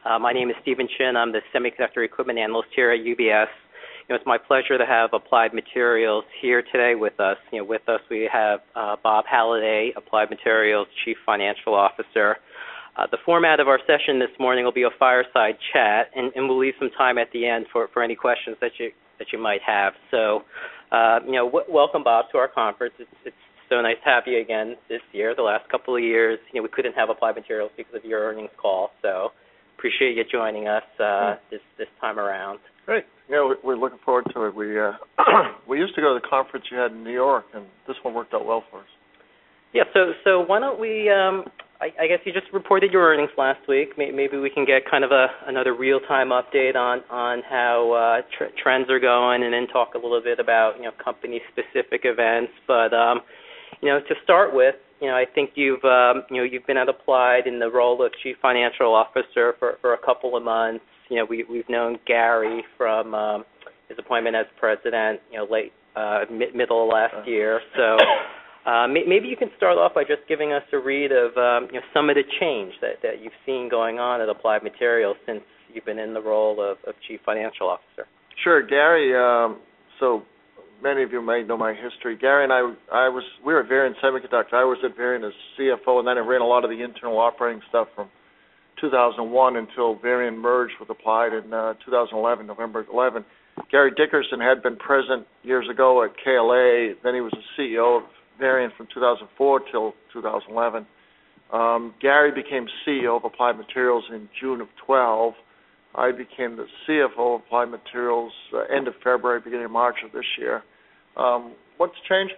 My name is Stephen Chin. I'm the Semiconductor Equipment Analyst here at UBS. It's my pleasure to have Applied Materials here today with us. With us we have Bob Halliday, Applied Materials Chief Financial Officer. The format of our session this morning will be a fireside chat, and we'll leave some time at the end for any questions that you might have. So, welcome, Bob, to our conference. It's so nice to have you again this year. The last couple of years, we couldn't have Applied Materials because of your earnings call. So, appreciate you joining us this time around. Great. We're looking forward to it. We used to go to the conference you had in New York, and this one worked out well for us. Yeah. So why don't we? I guess you just reported your earnings last week. Maybe we can get kind of another real-time update on how trends are going, and then talk a little bit about company-specific events. But to start with, I think you've been at Applied in the role of Chief Financial Officer for a couple of months. We've known Gary from his appointment as president, middle of last year. So maybe you can start off by just giving us a read of some of the change that you've seen going on at Applied Materials since you've been in the role of Chief Financial Officer. Sure, Gary. So many of you may know my history. Gary and we were at Varian Semiconductor. I was at Varian as CFO, and then I ran a lot of the internal operating stuff from 2001 until Varian merged with Applied in 2011, November 11. Gary Dickerson had been president years ago at KLA. Then he was the CEO of Varian from 2004 till 2011. Gary became CEO of Applied Materials in June of 12. I became the CFO of Applied Materials end of February, beginning of March of this year. What's changed?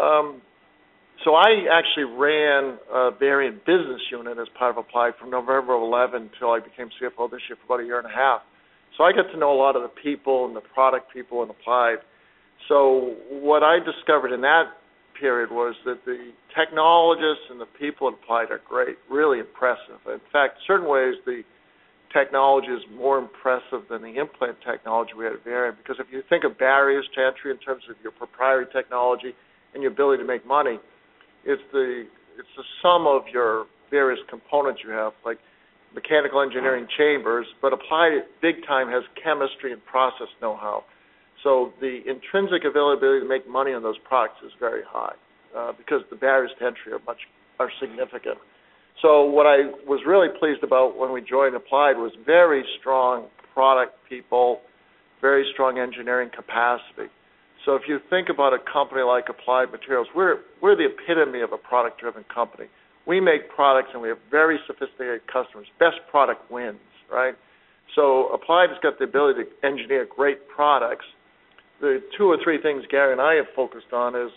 So I actually ran a Varian business unit as part of Applied from November of 11 until I became CFO this year for about a year and a half. So I get to know a lot of the people and the product people in Applied. So what I discovered in that period was that the technologists and the people at Applied are great, really impressive. In fact, in certain ways, the technology is more impressive than the implant technology we had at Varian, because if you think of barriers to entry in terms of your proprietary technology and your ability to make money, it's the sum of your various components you have, like mechanical engineering chambers, but Applied big time has chemistry and process know-how. So the intrinsic availability to make money on those products is very high because the barriers to entry are significant. So what I was really pleased about when we joined Applied was very strong product people, very strong engineering capacity. So if you think about a company like Applied Materials, we're the epitome of a product-driven company. We make products and we have very sophisticated customers. Best product wins, right? So Applied has got the ability to engineer great products. The two or three things Gary and I have focused on is,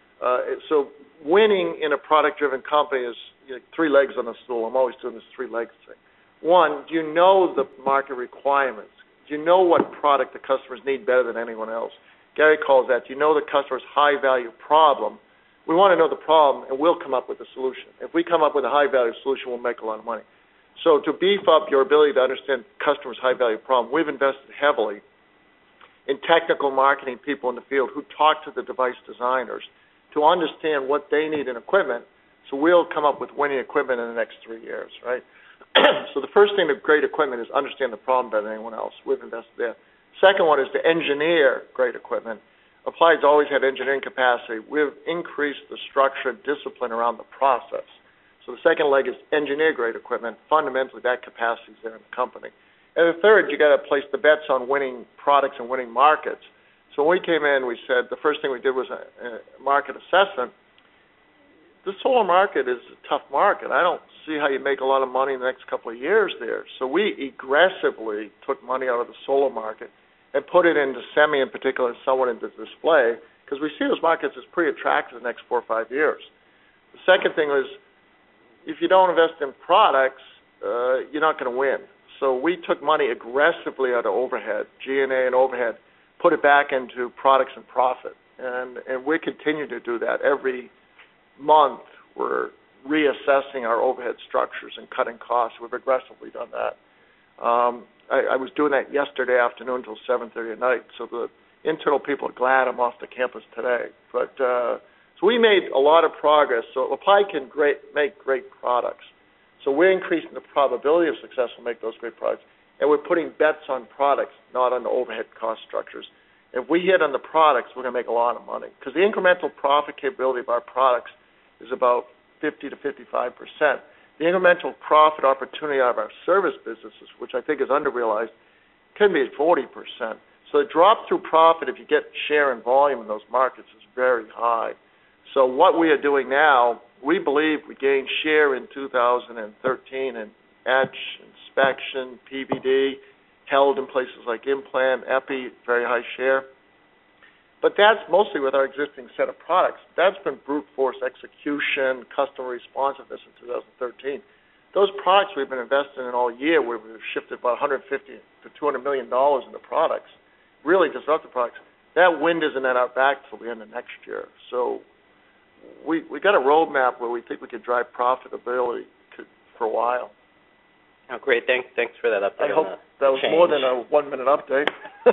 so winning in a product-driven company is three legs on the stool. I'm always doing this three legs thing. One, do you know the market requirements? Do you know what product the customers need better than anyone else? Gary calls that, do you know the customer's high-value problem? We want to know the problem, and we'll come up with a solution. If we come up with a high-value solution, we'll make a lot of money. So to beef up your ability to understand customers' high-value problem, we've invested heavily in technical marketing people in the field who talk to the device designers to understand what they need in equipment, so we'll come up with winning equipment in the next 3 years, right? So the first thing of great equipment is understand the problem better than anyone else. We've invested there. Second one is to engineer great equipment. Applied's always had engineering capacity. We've increased the structure and discipline around the process. So the second leg is engineer great equipment. Fundamentally, that capacity is there in the company. And the third, you got to place the bets on winning products and winning markets. So when we came in, we said the first thing we did was a market assessment. The solar market is a tough market. I don't see how you make a lot of money in the next couple of years there. So we aggressively took money out of the solar market and put it into semi in particular and somewhat into display, because we see those markets as pretty attractive in the next 4 or 5 years. The second thing was, if you don't invest in products, you're not going to win. So we took money aggressively out of overhead, G&A and overhead, put it back into products and profit. And we continue to do that. Every month we're reassessing our overhead structures and cutting costs. We've aggressively done that. I was doing that yesterday afternoon until 7:30 at night, so the internal people are glad I'm off the campus today. But so we made a lot of progress. So Applied can make great products. So we're increasing the probability of success will make those great products, and we're putting bets on products, not on the overhead cost structures. If we hit on the products, we're going to make a lot of money, because the incremental profit capability of our products is about 50 to 55%. The incremental profit opportunity out of our service businesses, which I think is under-realized, can be at 40%. So the drop-through profit, if you get share and volume in those markets, is very high. So what we are doing now, we believe we gained share in 2013 in etch, inspection, PVD, held in places like implant, epi, very high share. But that's mostly with our existing set of products. That's been brute force execution, customer responsiveness in 2013. Those products we've been investing in all year, where we've shifted about $150 to $200 million into products, really disruptive products, that wind isn't at our back till the end of next year. So we got a roadmap where we think we could drive profitability for a while. Oh, great. Thanks for that update. I hope that was more than a 1-minute update.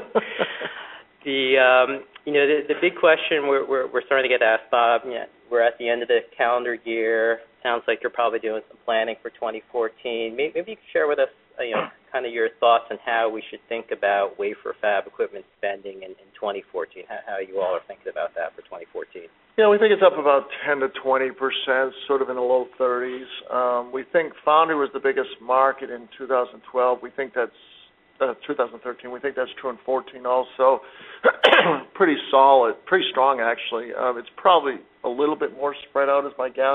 The big question we're starting to get asked, Bob, we're at the end of the calendar year. Sounds like you're probably doing some planning for 2014. Maybe you could share with us, kind of your thoughts on how we should think about wafer fab equipment spending in 2014, how you all are thinking about that for 2014. Yeah, we think it's up about 10 to 20%, sort of in the low 30s. We think foundry was the biggest market in 2012. We think that's 2013. We think that's true in 2014 also. Pretty solid, pretty strong actually. It's probably a little bit more spread out, is my guess.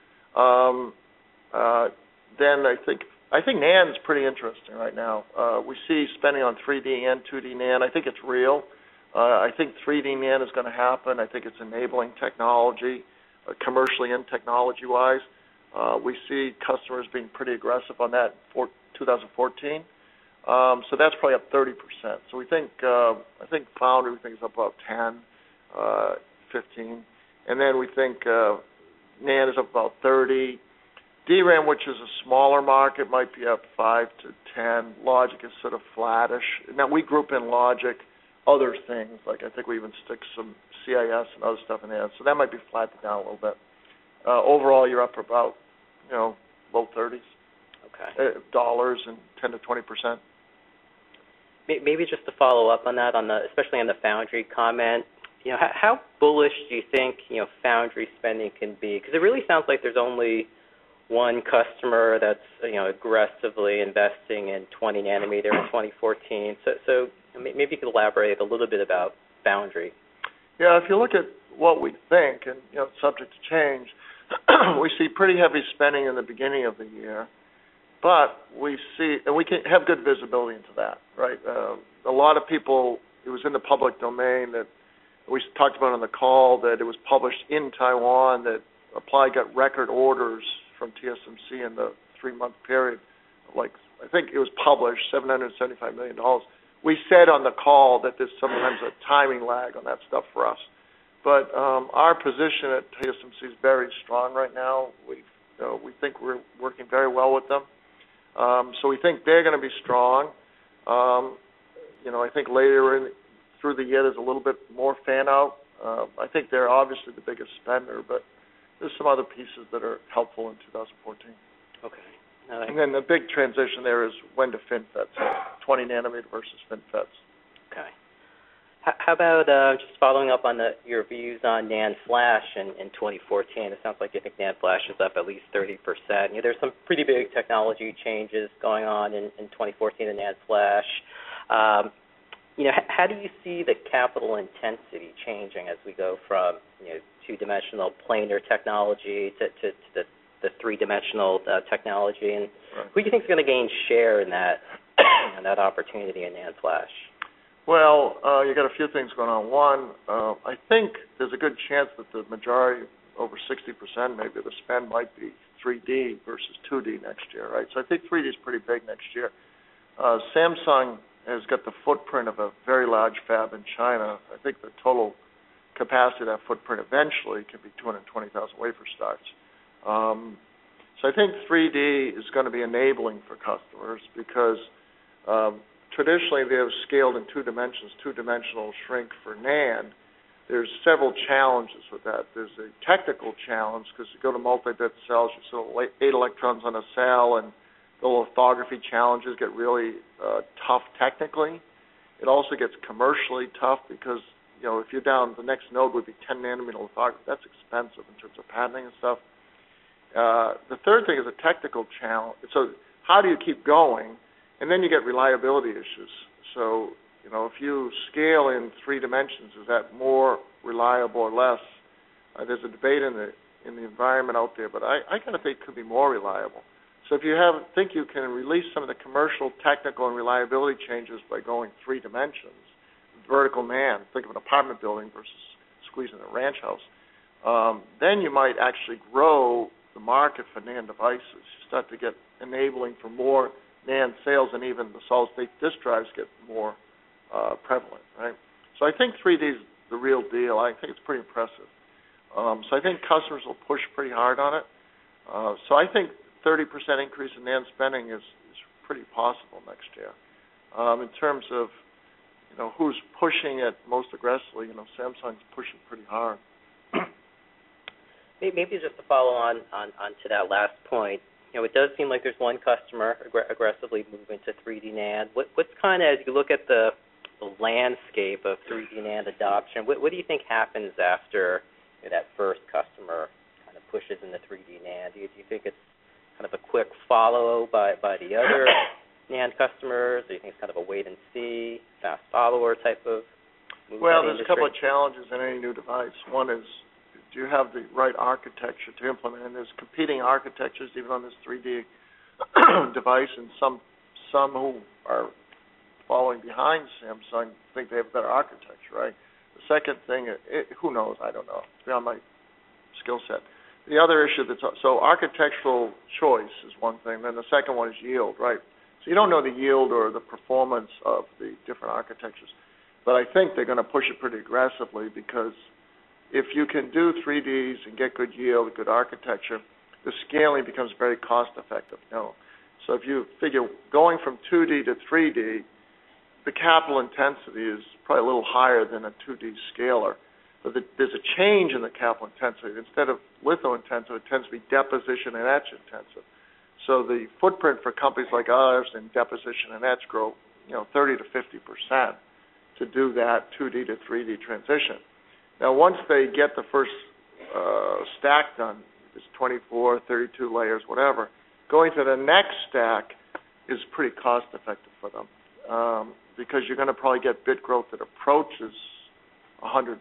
Then I think NAND is pretty interesting right now. We see spending on 3D and 2D NAND. I think it's real. I think 3D NAND is going to happen. I think it's enabling technology, commercially and technology-wise. We see customers being pretty aggressive on that for 2014. So that's probably up 30%. So we think, I think foundry, we think is up about 10, 15. And then we think NAND is up about 30. DRAM, which is a smaller market, might be up 5 to 10. Logic is sort of flattish. Now, we group in logic other things, like I think we even stick some CIS and other stuff in there. So that might be flattened down a little bit. Overall, you're up about, low 30s. Okay. Dollars and 10 to 20%. Maybe just to follow up on that, especially on the foundry comment, how bullish do you think, foundry spending can be? Because it really sounds like there's only one customer that's, aggressively investing in 20 nanometer in 2014. So maybe you could elaborate a little bit about foundry. Yeah, if you look at what we think, and, subject to change, we see pretty heavy spending in the beginning of the year. But we see, and we can have good visibility into that, right? A lot of people, it was in the public domain that we talked about on the call, that it was published in Taiwan that Applied got record orders from TSMC in the 3-month period. Like, I think it was published, $775 million. We said on the call that there's sometimes a timing lag on that stuff for us. But our position at TSMC is very strong right now. We think we're working very well with them. So we think they're going to be strong. I think later through the year there's a little bit more fan out. I think they're obviously the biggest spender, but there's some other pieces that are helpful in 2014. Okay. And then the big transition there is when to FinFETs, 20 nanometer versus FinFETs. Okay. How about just following up on your views on NAND flash in 2014? It sounds like you think NAND flash is up at least 30%. There's some pretty big technology changes going on in 2014 in NAND flash. How do you see the capital intensity changing as we go from two-dimensional planar technology to the three-dimensional technology? And who do you think is going to gain share in that that opportunity in NAND flash? Well, you got a few things going on. One, I think there's a good chance that the majority, over 60% maybe, of the spend might be 3D versus 2D next year, right? So I think 3D is pretty big next year. Samsung has got the footprint of a very large fab in China. I think the total capacity of that footprint eventually can be 220,000 wafer starts. So I think 3D is going to be enabling for customers because traditionally they have scaled in 2 dimensions, two-dimensional shrink for NAND. there's several challenges with that. There's a technical challenge because you go to multi-bit cells, you still 8 electrons on a cell, and the lithography challenges get really tough technically. It also gets commercially tough because, if you're down, the next node would be 10 nanometer lithography. That's expensive in terms of patenting and stuff. The third thing is a technical challenge. So how do you keep going? And then you get reliability issues. So, if you scale in 3 dimensions, is that more reliable or less? There's a debate in the environment out there, but I kind of think it could be more reliable. So if you think you can release some of the commercial, technical, and reliability changes by going 3 dimensions, vertical NAND, think of an apartment building versus squeezing a ranch house, then you might actually grow the market for NAND devices. You start to get enabling for more NAND sales, and even the solid-state disk drives get more prevalent, right? So I think 3D is the real deal. I think it's pretty impressive. So I think customers will push pretty hard on it. So I think 30% increase in NAND spending is pretty possible next year. In terms of who's pushing it most aggressively, Samsung's pushing pretty hard. Maybe just to follow on to that last point, it does seem like there's one customer aggressively moving to 3D NAND. What's kind of, as you look at the landscape of 3D NAND adoption, what do you think happens after that first customer kind of pushes into 3D NAND? Do you think it's kind of a quick follow by the other NAND customers? Do you think it's kind of a wait and see, fast follower type of move? Well, there's a couple of challenges in any new device. One is, do you have the right architecture to implement? And there's competing architectures even on this 3D device, and some who are following behind Samsung think they have a better architecture, right? The second thing, who knows? I don't know. It's beyond my skill set. The other issue so architectural choice is one thing. Then the second one is yield, right? So you don't know the yield or the performance of the different architectures. But I think they're going to push it pretty aggressively because if you can do 3Ds and get good yield, good architecture, the scaling becomes very cost-effective. So if you figure going from 2D to 3D, the capital intensity is probably a little higher than a 2D scaler. But there's a change in the capital intensity. Instead of litho-intensive, it tends to be deposition and etch intensive. So the footprint for companies like ours in deposition and etch grow, 30 to 50% to do that 2D to 3D transition. Now, once they get the first stack done, it's 24, 32 layers, whatever, going to the next stack is pretty cost-effective for them because you're going to probably get bit growth that approaches 100%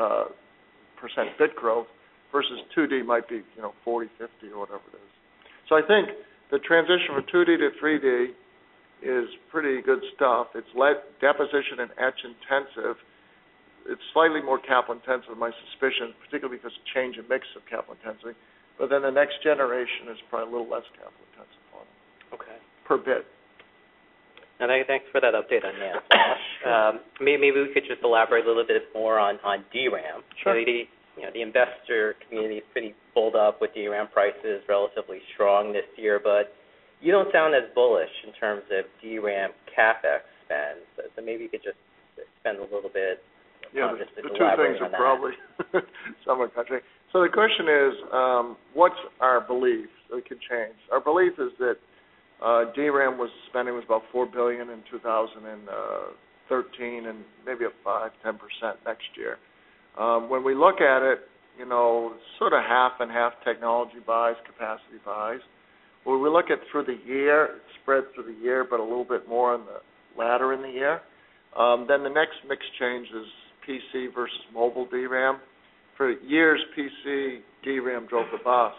bit growth versus 2D might be, 40, 50 or whatever it is. So I think the transition from 2D to 3D is pretty good stuff. It's deposition and etch intensive. It's slightly more capital intensive, my suspicion, particularly because of change in mix of capital intensity. But then the next generation is probably a little less capital intensive on it. Okay. Per bit. Now, thanks for that update on NAND flash. Maybe we could just elaborate a little bit more on DRAM. Sure. The investor community is pretty pulled up with DRAM prices relatively strong this year, but you don't sound as bullish in terms of DRAM CapEx spend. So maybe you could just spend a little bit. The two things are probably somewhat contrary. So the question is, what's our belief? It could change. Our belief is that DRAM spending was about $4 billion in 2013, and maybe up 5-10% next year. When we look at it, sort of half and half technology buys, capacity buys. When we look at through the year, it's spread through the year, but a little bit more on the latter in the year. Then the next mix change is PC versus mobile DRAM. For years, PC DRAM drove the bus.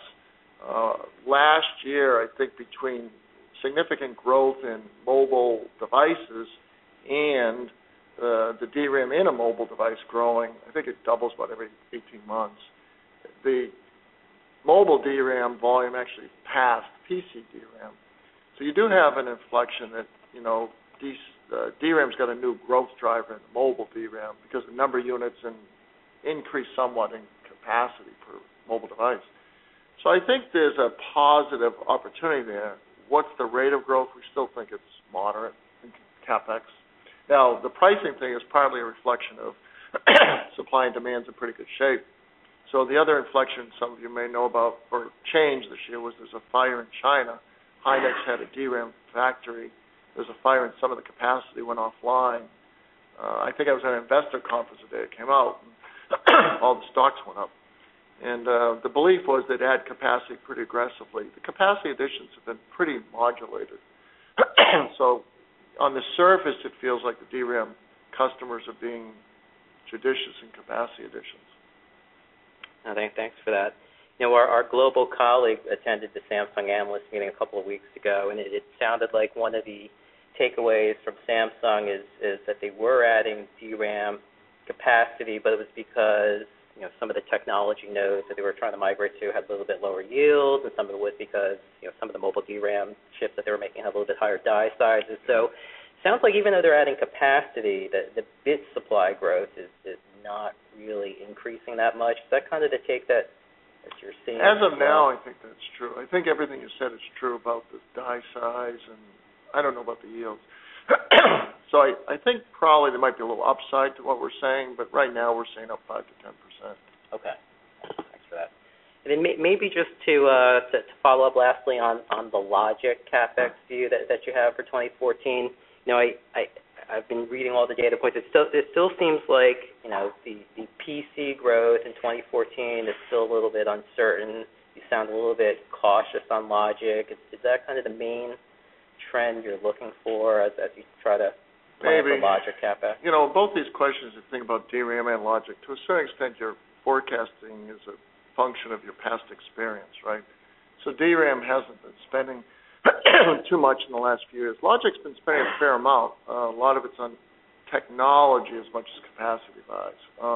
Last year, I think between significant growth in mobile devices and the DRAM in a mobile device growing, I think it doubles about every 18 months. The mobile DRAM volume actually passed PC DRAM. So you do have an inflection that, DRAM's got a new growth driver in mobile DRAM because the number of units increase somewhat in capacity per mobile device. So I think there's a positive opportunity there. What's the rate of growth? We still think it's moderate in CapEx. Now, the pricing thing is partly a reflection of Supply and demand's in pretty good shape. So the other inflection some of you may know about, or change this year, was there's a fire in China. Hynix had a DRAM factory. There's a fire and some of the capacity went offline. I think I was at an investor conference the day it came out. And all the stocks went up. And the belief was they'd add capacity pretty aggressively. The capacity additions have been pretty modulated. So on the surface, it feels like the DRAM customers are being judicious in capacity additions. Thanks for that. Our global colleague attended the Samsung analyst meeting a couple of weeks ago, and it sounded like one of the takeaways from Samsung is that they were adding DRAM capacity, but it was because some of the technology nodes that they were trying to migrate to had a little bit lower yields, and some of it was because some of the mobile DRAM chips that they were making had a little bit higher die sizes. So it sounds like even though they're adding capacity, the bit supply growth is not really increasing that much. Is that kind of the take that you're seeing? As of now, I think that's true. I think everything you said is true about the die size, and I don't know about the yields. So I think probably there might be a little upside to what we're saying, but right now we're saying up 5 to 10%. Okay. Thanks for that. And then maybe just to follow up lastly on the logic CapEx view that you have for 2014. I've been reading all the data points. It still seems like the PC growth in 2014 is still a little bit uncertain. You sound a little bit cautious on logic. Is that kind of the main trend you're looking for as you try to plan for logic CapEx? Both these questions, you think about DRAM and logic, to a certain extent your forecasting is a function of your past experience, right? So DRAM hasn't been spending too much in the last few years. Logic's been spending a fair amount. A lot of it's on technology as much as capacity buys.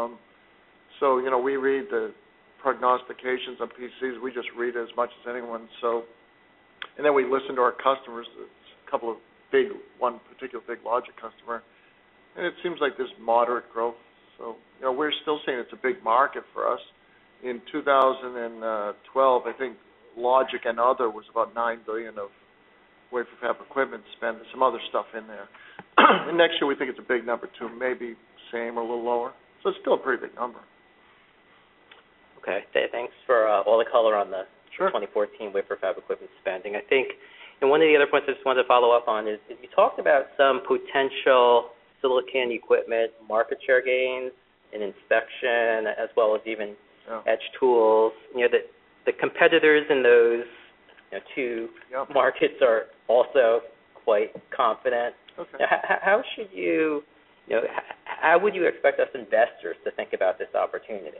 So, we read the prognostications on PCs. We just read as much as anyone. So, and then we listen to our customers. It's a couple of one particular big logic customer, and it seems like there's moderate growth. So, we're still saying it's a big market for us. In 2012, I think logic and other was about $9 billion of wafer fab equipment spend. There's some other stuff in there. And next year we think it's a big number too, maybe same or a little lower. So it's still a pretty big number. Okay. Thanks for all the color on the Sure. 2014 wafer fab equipment spending. I think, and one of the other points I just wanted to follow up on is you talked about some potential silicon equipment market share gains in inspection as well as even etch tools. The competitors in those two markets are also quite confident. Okay. Now, how should how would you expect us investors to think about this opportunity?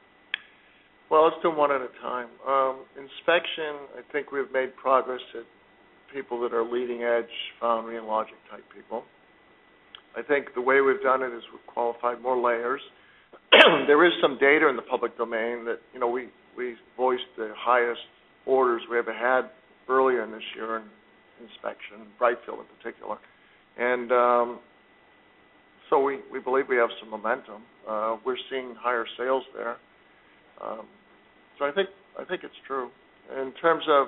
Well, let's do one at a time. Inspection, I think we've made progress at people that are leading edge foundry and logic type people. I think the way we've done it is we've qualified more layers. There is some data in the public domain that, we voiced the highest orders we ever had earlier in this year in inspection, Brightfield in particular. And so we believe we have some momentum. We're seeing higher sales there. So I think it's true. In terms of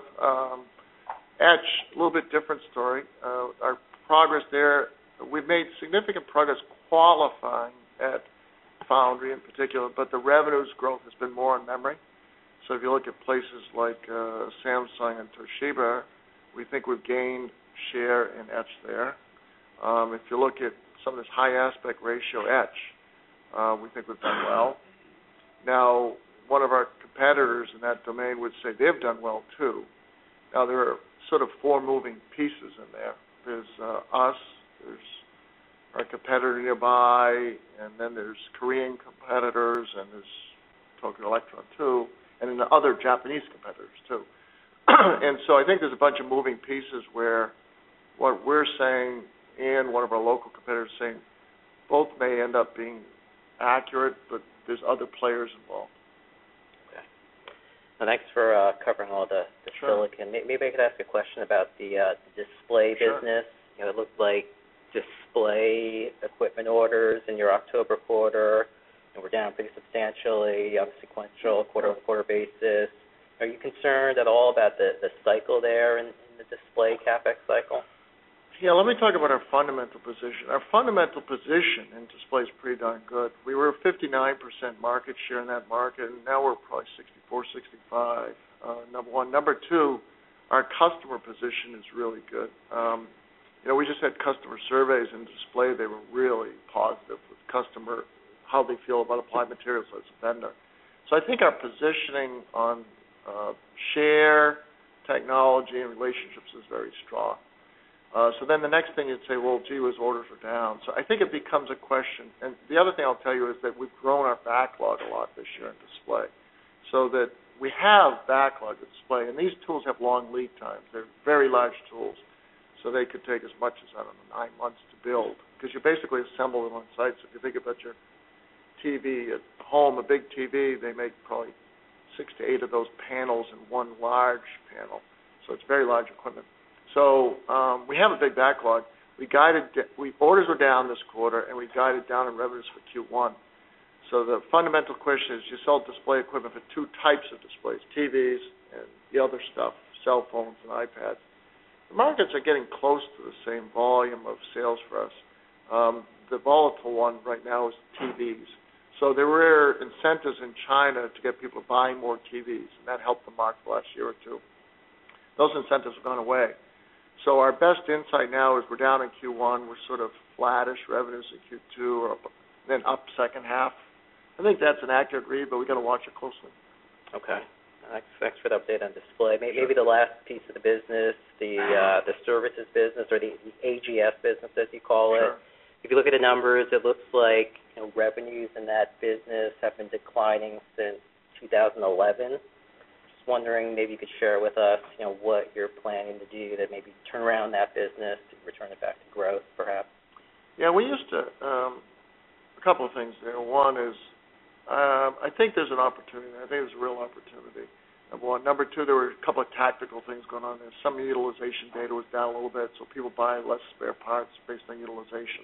etch, a little bit different story. Our progress there, we've made significant progress qualifying at foundry in particular, but the revenues growth has been more in memory. So if you look at places like Samsung and Toshiba, we think we've gained share in etch there. If you look at some of this high aspect ratio etch, we think we've done well. Now, one of our competitors in that domain would say they've done well too. Now, there are sort of four moving pieces in there. There's us, there's our competitor nearby, and then there's Korean competitors, and there's Tokyo Electron too, and then the other Japanese competitors too. And so I think there's a bunch of moving pieces where what we're saying and one of our local competitors saying both may end up being accurate, but there's other players involved. Okay. Well, thanks for covering all the silicon. Maybe I could ask a question about the display business. It looked like display equipment orders in your October quarter were down pretty substantially on a sequential quarter-over-quarter basis. Are you concerned at all about the cycle there in the display CapEx cycle? Yeah, let me talk about our fundamental position. Our fundamental position in display is pretty darn good. We were 59% market share in that market, and now we're probably 64, 65, number one. Number two, our customer position is really good. We just had customer surveys in display. They were really positive with customer, how they feel about Applied Materials as a vendor. So I think our positioning on share, technology, and relationships is very strong. So then the next thing you'd say, well, gee whiz, orders are down. So I think it becomes a question. And the other thing I'll tell you is that we've grown our backlog a lot this year in display, so that we have backlog at display. And these tools have long lead times. They're very large tools, so they could take as much as, 9 months to build, because you basically assemble them on site. So if you think about your TV at home, a big TV, they make probably 6 to 8 of those panels in one large panel. So it's very large equipment. So we have a big backlog. Orders were down this quarter, and we guided down in revenues for Q1. So the fundamental question is, you sell display equipment for two types of displays, TVs and the other stuff, cell phones and iPads. The markets are getting close to the same volume of sales for us. The volatile one right now is TVs. So there were incentives in China to get people buying more TVs, and that helped the market the last year or two. Those incentives have gone away. So our best insight now is we're down in Q1. We're sort of flattish revenues in Q2, or then up second half. I think that's an accurate read, but we got to watch it closely. Okay. Thanks for the update on display. Maybe the last piece of the business, the services business, or the AGS business, as you call it. Sure. If you look at the numbers, it looks like revenues in that business have been declining since 2011. Wondering, maybe you could share with us, what you're planning to do to maybe turn around that business, to return it back to growth, perhaps. Yeah, we used to. A couple of things there. One is, I think there's an opportunity. I think there's a real opportunity. Number one. Number two, there were a couple of tactical things going on there. Some utilization data was down a little bit, so people buy less spare parts based on utilization.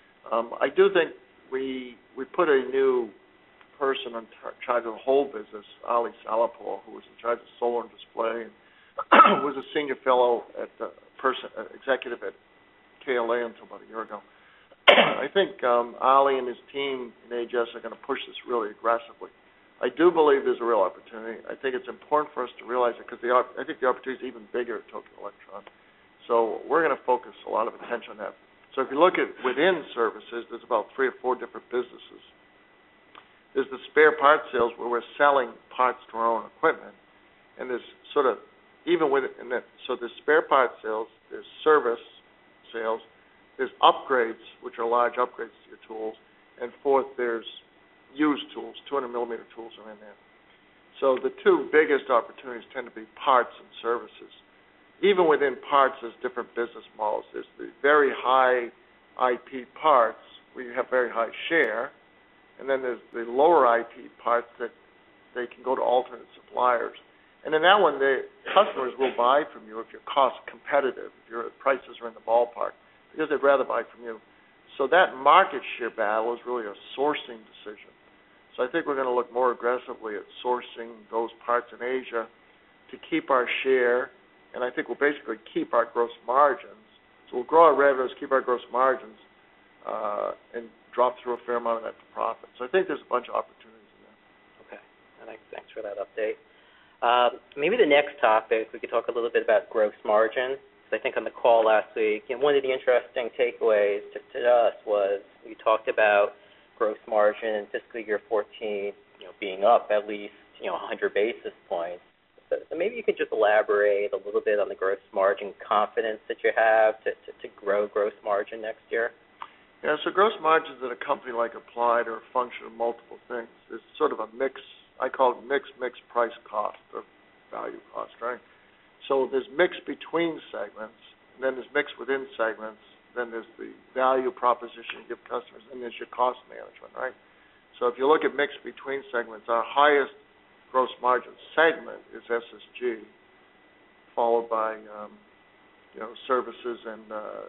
I do think we put a new person in charge of the whole business, Ali Salahpour, who was in charge of solar and display, and was a senior fellow executive at KLA until about a year ago. I think Ali and his team in AGS are going to push this really aggressively. I do believe there's a real opportunity. I think it's important for us to realize it, because I think the opportunity is even bigger at Tokyo Electron. So we're going to focus a lot of attention on that. So if you look at within services, there's about 3 or 4 different businesses. There's the spare parts sales, where we're selling parts to our own equipment, and there's sort of, even with it, so there's spare parts sales, there's service sales, there's upgrades, which are large upgrades to your tools, and fourth, there's used tools, 200-millimeter tools are in there. So the two biggest opportunities tend to be parts and services. Even within parts, there's different business models. There's the very high IP parts, where you have very high share, and then there's the lower IP parts that they can go to alternate suppliers. And in that one, the customers will buy from you if you're cost competitive, if your prices are in the ballpark, because they'd rather buy from you. So that market share battle is really a sourcing decision. So I think we're going to look more aggressively at sourcing those parts in Asia to keep our share, and I think we'll basically keep our gross margins. So we'll grow our revenues, keep our gross margins, and drop through a fair amount of that to profit. So I think there's a bunch of opportunities in there. Okay. Thanks for that update. Maybe the next topic, we could talk a little bit about gross margin. So I think on the call last week, one of the interesting takeaways to us was you talked about gross margin in fiscal year 14, being up at least 100 basis points. So maybe you could just elaborate a little bit on the gross margin confidence that you have to grow gross margin next year. Yeah, so gross margins at a company like Applied are a function of multiple things. It's sort of a mix. I call it mix price cost, or value cost, right? So there's mix between segments, and then there's mix within segments, then there's the value proposition you give customers, and there's your cost management, right? So if you look at mix between segments, our highest gross margin segment is SSG, followed by services and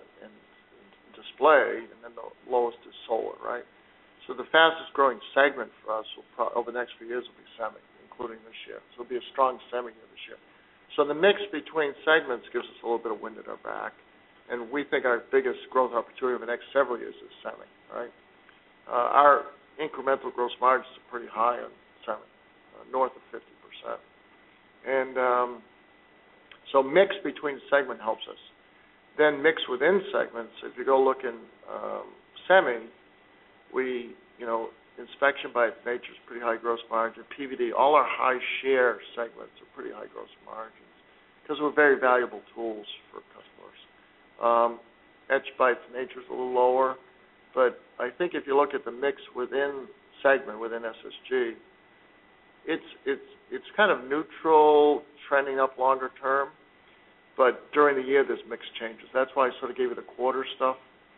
display, and then the lowest is solar, right? So the fastest growing segment for us over the next few years will be semi, including this year. So it'll be a strong semi year this year. So the mix between segments gives us a little bit of wind at our back. and we think our biggest growth opportunity over the next several years is semi, right? Our incremental gross margins are pretty high on semi, north of 50%. And so mix between segment helps us. Then mix within segments, if you go look in semi, we, inspection by its nature is pretty high gross margin. PVD, all our high share segments are pretty high gross margins because we're very valuable tools for customers. Etch by its nature is a little lower, but I think if you look at the mix within segment, within SSG, it's kind of neutral, trending up longer term, but during the year there's mix changes. That's why I sort of gave you the quarter stuff.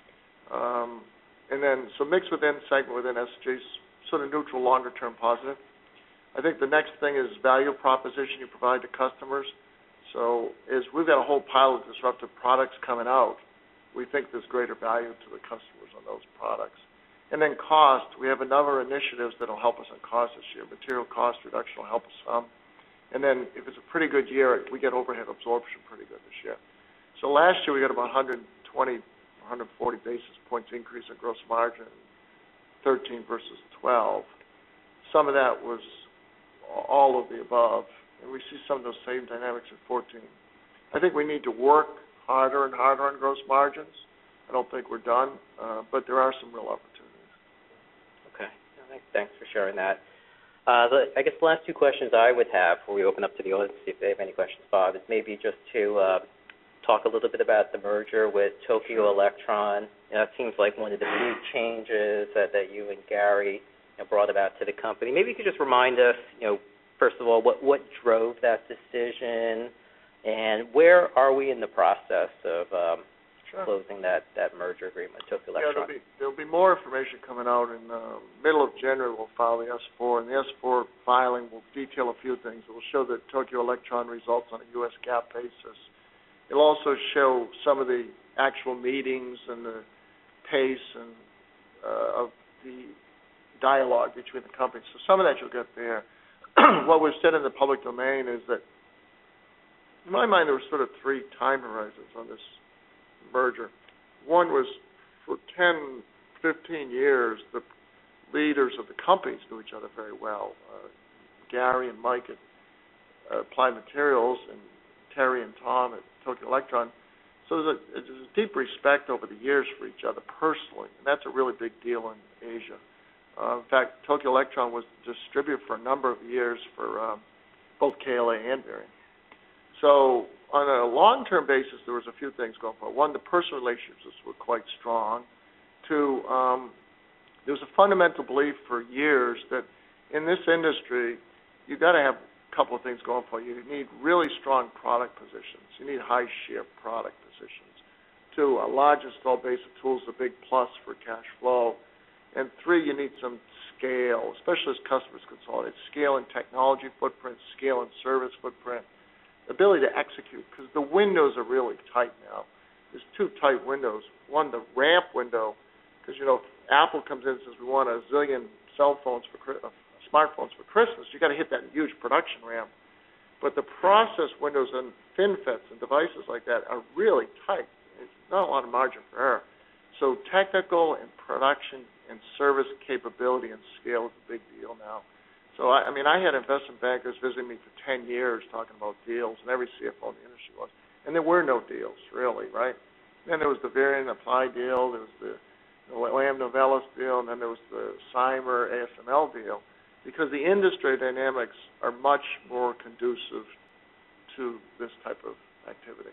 And then, so mix within segment, within SSG, sort of neutral, longer term positive. I think the next thing is value proposition you provide to customers. So we've got a whole pile of disruptive products coming out. We think there's greater value to the customers on those products. And then cost, we have a number of initiatives that will help us on cost this year. Material cost reduction will help us some. And then if it's a pretty good year, we get overhead absorption pretty good this year. So last year we got about 140 basis points increase in gross margin, 13 versus 12. Some of that was all of the above, and we see some of those same dynamics in 14. I think we need to work harder and harder on gross margins. I don't think we're done, but there are some real opportunities. Okay. Thanks for sharing that. I guess the last two questions I would have before we open up to the audience, see if they have any questions, Bob, is maybe just to talk a little bit about the merger with Tokyo Electron. It seems like one of the big changes that you and Gary brought about to the company. Maybe you could just remind us, first of all, what drove that decision, and where are we in the process of closing that merger agreement with Tokyo Electron? Yeah, there'll be more information coming out in the middle of January. We'll file the S-4, and the S-4 filing will detail a few things. It will show that Tokyo Electron results on a U.S. GAAP basis. It'll also show some of the actual meetings and the pace and of the dialogue between the companies. So some of that you'll get there. What was said in the public domain is that, in my mind, there were sort of three time horizons on this merger. One was for 10, 15 years, the leaders of the companies knew each other very well. Gary and Mike at Applied Materials and Terry and Tom at Tokyo Electron. So there's a deep respect over the years for each other personally, and that's a really big deal in Asia. In fact, Tokyo Electron was the distributor for a number of years for both KLA and Varian. So on a long-term basis, there was a few things going for it. One, the personal relationships were quite strong. Two, there was a fundamental belief for years that in this industry, you've got to have couple of things going for you. You need really strong product positions. You need high share product positions. Two, a large installed base of tools is a big plus for cash flow. And three, you need some scale, especially as customers consolidate. Scale in technology footprint, scale in service footprint, ability to execute, because the windows are really tight now. There's two tight windows. One, the ramp window, because, Apple comes in and says we want a zillion smartphones for Christmas. You got to hit that huge production ramp. But the process windows and FinFETs and devices like that are really tight. It's not a lot of margin for error. So technical and production and service capability and scale is a big deal now. So I had investment bankers visiting me for 10 years talking about deals, and every CFO in the industry was. And there were no deals, really, right? Then there was the Varian Applied deal, there was the Lam Novellus deal, and then there was the Cymer ASML deal. Because the industry dynamics are much more conducive to this type of activity.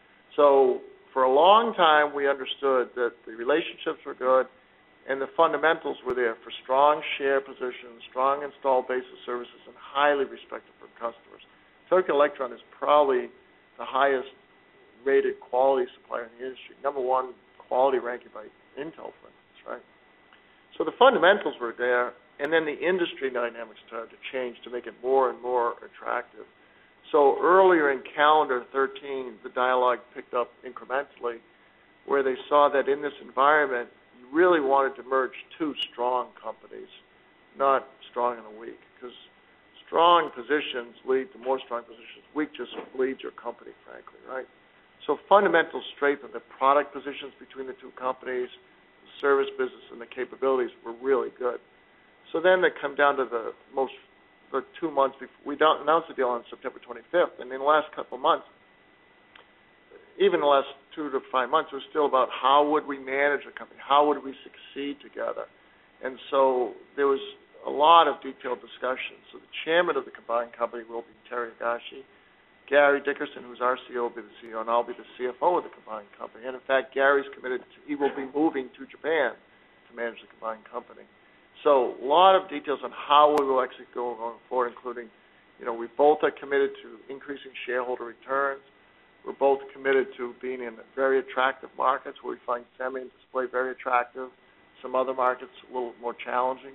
So for a long time, we understood that the relationships were good and the fundamentals were there for strong share positions, strong installed base of services, and highly respected from customers. Tokyo Electron is probably the highest rated quality supplier in the industry. Number one quality ranking by Intel, for instance, right? So the fundamentals were there. And then the industry dynamics started to change to make it more and more attractive. So earlier in calendar 13, the dialogue picked up incrementally, where they saw that in this environment, you really wanted to merge two strong companies, not strong and weak, because strong positions lead to more strong positions. Weak just bleeds your company, frankly, right? So fundamental strength of the product positions between the two companies, the service business, and the capabilities were really good. So then they come down to the 2 months before. We announced the deal on September 25th, and in the last couple of months, even the last 2 to 5 months, it was still about how would we manage the company, how would we succeed together. And so there was a lot of detailed discussion. So the chairman of the combined company will be Terry Higashi. Gary Dickerson, who's our CEO, will be the CEO, and I'll be the CFO of the combined company. And in fact, Gary's committed he will be moving to Japan to manage the combined company. So a lot of details on how we will actually go going forward, including, we both are committed to increasing shareholder returns. We're both committed to being in very attractive markets where we find semi and display very attractive. Some other markets a little more challenging.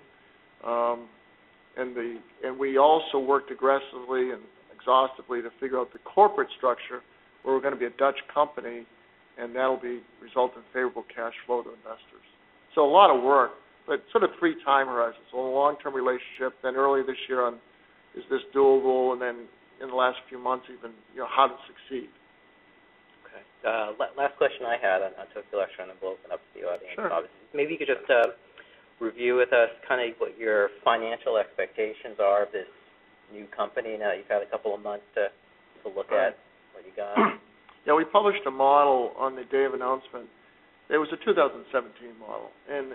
And we also worked aggressively and exhaustively to figure out the corporate structure where we're going to be a Dutch company, and that'll result in favorable cash flow to investors. So a lot of work, but sort of 3 time horizons. So a long-term relationship, then early this year on is this doable, and then in the last few months even, how to succeed. Okay. Last question I had on Tokyo Electron, and we'll open up to the audience. Sure. Obviously. Maybe you could just review with us kind of what your financial expectations are of this new company. Now you've had a couple of months to look at what you got. Yeah, we published a model on the day of announcement. It was a 2017 model, and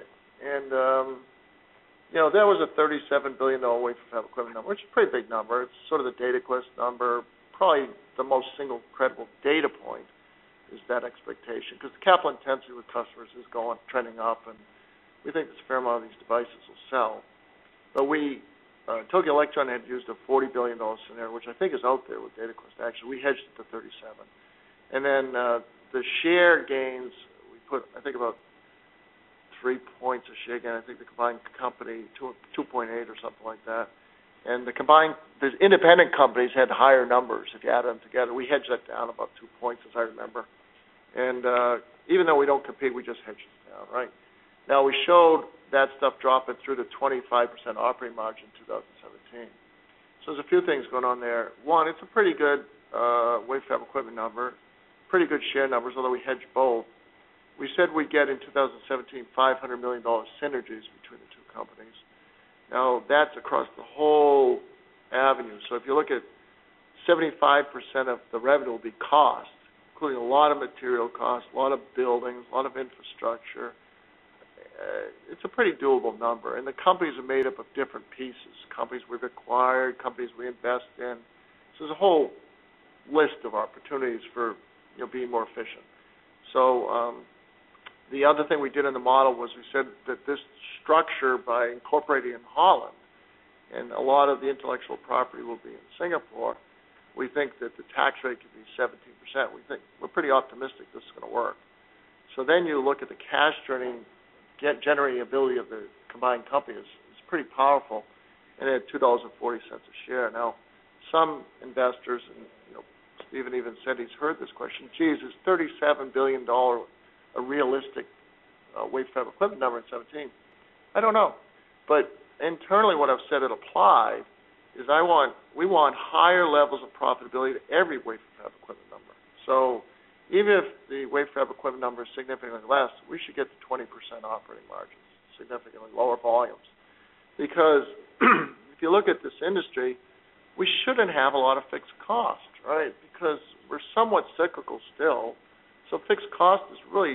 that was a $37 billion wafer fab equipment number, which is a pretty big number. It's sort of the DataQuest number. Probably the most single credible data point is that expectation, because the capital intensity with customers is trending up, and we think a fair amount of these devices will sell. But Tokyo Electron had used a $40 billion scenario, which I think is out there with DataQuest. Actually, we hedged it to 37. And then the share gains, we put, I think, about 3 points of share gain. I think the combined company, 2.8 or something like that. And the independent companies had higher numbers if you add them together. We hedged that down about 2 points, as I remember. And even though we don't compete, we just hedged it down, right? Now, we showed that stuff dropping through to 25% operating margin in 2017. So there's a few things going on there. One, it's a pretty good wafer fab equipment number, pretty good share numbers, although we hedged both. We said we'd get in 2017 $500 million synergies between the two companies. Now, that's across the whole avenue. So if you look at 75% of the revenue will be cost, including a lot of material costs, a lot of buildings, a lot of infrastructure. It's a pretty doable number. And the companies are made up of different pieces, companies we've acquired, companies we invest in. So there's a whole list of opportunities for being more efficient. So the other thing we did in the model was we said that this structure, by incorporating in Holland, and a lot of the intellectual property will be in Singapore, we think that the tax rate could be 17%. We're pretty optimistic this is going to work. So then you look at the cash generating ability of the combined company is pretty powerful, and at $2.40 a share. Now, some investors, and Stephen even said he's heard this question, geez, is $37 billion a realistic wafer fab equipment number in 2017? I don't know. But internally what I've said at Applied is we want higher levels of profitability to every wafer fab equipment number. So even if the wafer fab equipment number is significantly less, we should get to 20% operating margins, significantly lower volumes. Because if you look at this industry, we shouldn't have a lot of fixed cost, right? Because we're somewhat cyclical still. So fixed cost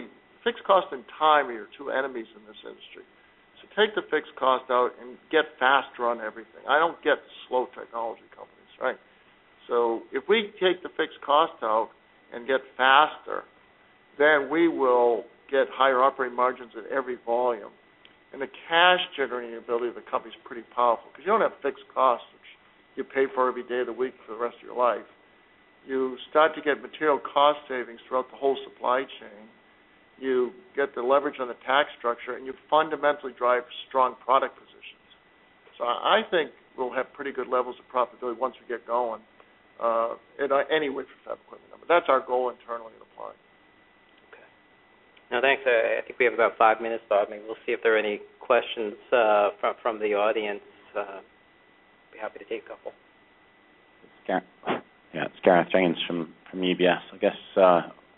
and time are your two enemies in this industry. So take the fixed cost out and get faster on everything. I don't get slow technology companies, right? So if we take the fixed cost out and get faster, then we will get higher operating margins at every volume. And the cash generating ability of the company is pretty powerful, because you don't have fixed costs, which you pay for every day of the week for the rest of your life. You start to get material cost savings throughout the whole supply chain. You get the leverage on the tax structure, and you fundamentally drive strong product positions. So I think we'll have pretty good levels of profitability once we get going at any wafer fab equipment number. That's our goal internally at Applied. Okay. Now, thanks. I think we have about 5 minutes, Bob. Maybe we'll see if there are any questions from the audience. Be happy to take a couple. It's Gareth Jenkins from UBS. I guess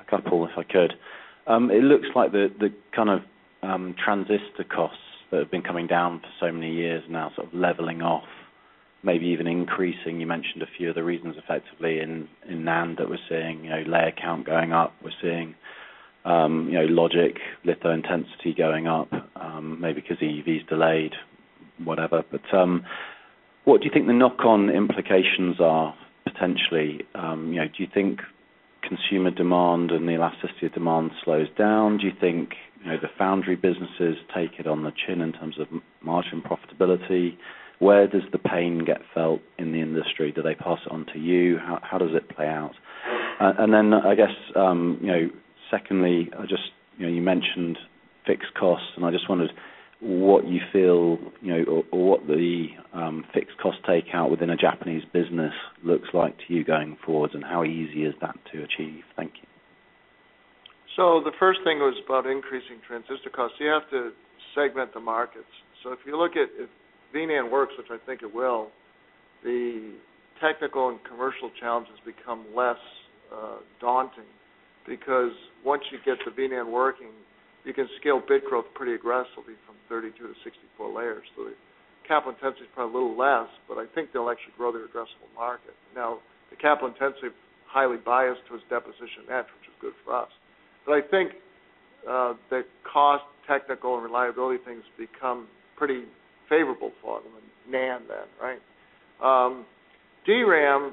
couple, if I could. It looks like the kind of transistor costs that have been coming down for so many years now, sort of leveling off, maybe even increasing. You mentioned a few of the reasons effectively in NAND that we're seeing, layer count going up. We're seeing, logic, litho intensity going up, maybe because EUV's delayed, whatever. But what do you think the knock-on implications are potentially? Do you think consumer demand and the elasticity of demand slows down? Do you think the foundry businesses take it on the chin in terms of margin profitability? Where does the pain get felt in the industry? Do they pass it on to you? How does it play out? And then I guess secondly, you mentioned fixed costs, and I just wondered what you feel, or what the fixed cost takeout within a Japanese business looks like to you going forwards, and how easy is that to achieve? Thank you. So the first thing was about increasing transistor costs. You have to segment the markets. So if you look at if VNAND works, which I think it will, the technical and commercial challenges become less daunting, because once you get the VNAND working, you can scale bit growth pretty aggressively from 32 to 64 layers. So the capital intensity is probably a little less, but I think they'll actually grow their addressable market. Now, the capital intensity is highly biased towards deposition etch, which is good for us. But I think the cost, technical, and reliability things become pretty favorable for them in NAND then, right? DRAM,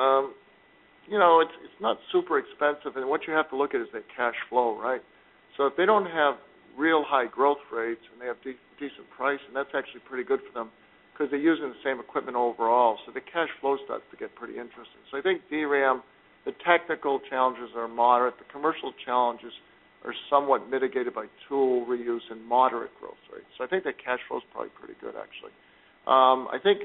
it's not super expensive, and what you have to look at is their cash flow, right? So if they don't have real high growth rates and they have decent price, and that's actually pretty good for them because they're using the same equipment overall, so the cash flow starts to get pretty interesting. So I think DRAM, the technical challenges are moderate. The commercial challenges are somewhat mitigated by tool reuse and moderate growth rates. So I think that cash flow is probably pretty good, actually. I think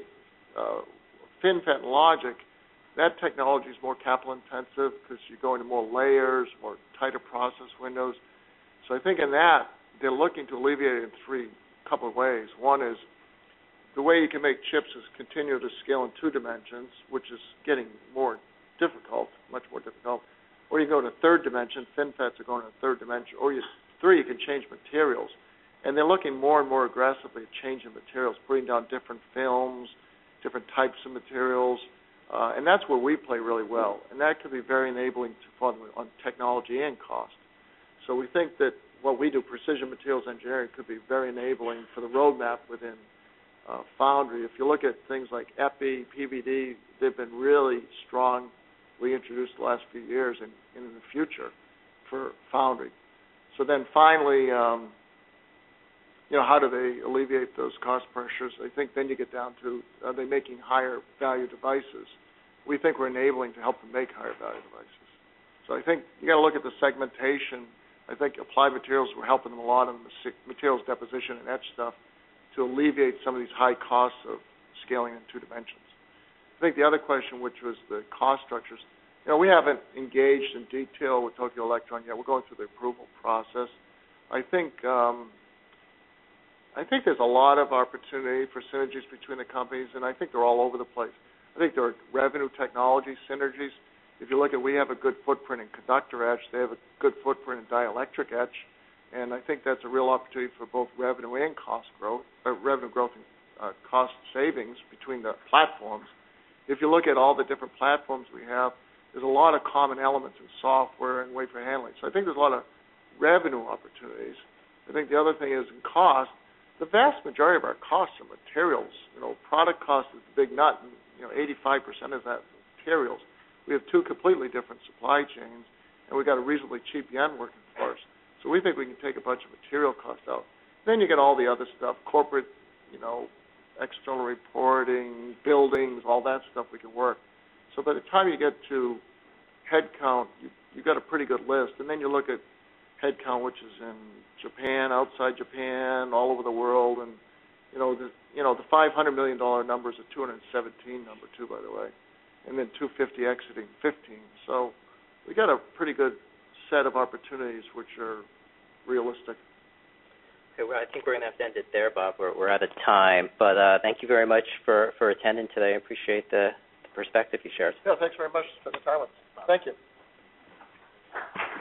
FinFET and logic, that technology is more capital intensive because you go into more layers, more tighter process windows. So I think in that, they're looking to alleviate it in couple of ways. One is the way you can make chips is continue to scale in 2 dimensions, which is getting more difficult, much more difficult. Or you go to 3rd dimension, FinFETs are going to 3rd dimension. Or 3, you can change materials. And they're looking more and more aggressively at changing materials, bringing down different films, different types of materials. And that's where we play really well. And that could be very enabling on technology and cost. So we think that what we do, precision materials engineering, could be very enabling for the roadmap within foundry. If you look at things like EPI, PVD, they've been really strongly introduced the last few years and in the future for foundry. So then finally, how do they alleviate those cost pressures? I think then you get down to, are they making higher value devices? We think we're enabling to help them make higher value devices. So I think you got to look at the segmentation. I think Applied Materials, we're helping them a lot on the materials deposition and etch stuff to alleviate some of these high costs of scaling in 2 dimensions. I think the other question, which was the cost structures, we haven't engaged in detail with Tokyo Electron yet. We're going through the approval process. I think there's a lot of opportunity for synergies between the companies, and I think they're all over the place. I think there are revenue technology synergies. If you look at, we have a good footprint in conductor etch. They have a good footprint in dielectric etch, and I think that's a real opportunity for both revenue and cost growth, revenue growth and cost savings between the platforms. If you look at all the different platforms we have, there's a lot of common elements in software and wafer handling. So I think there's a lot of revenue opportunities. I think the other thing is in cost. The vast majority of our costs are materials. Product cost is the big nut, and 85% of that is materials. We have 2 completely different supply chains, and we've got a reasonably cheap yen working for us. So we think we can take a bunch of material costs out. Then you get all the other stuff, corporate, external reporting, buildings, all that stuff we can work. So by the time you get to headcount, you've got a pretty good list. And then you look at headcount, which is in Japan, outside Japan, all over the world. And, the $500 million number is a 217 number, too, by the way. And then 250 exiting 15. So we got a pretty good set of opportunities which are realistic. Okay, well, I think we're going to have to end it there, Bob. We're out of time. But thank you very much for attending today. I appreciate the perspective you shared. Yeah, thanks very much for the time. Thank you.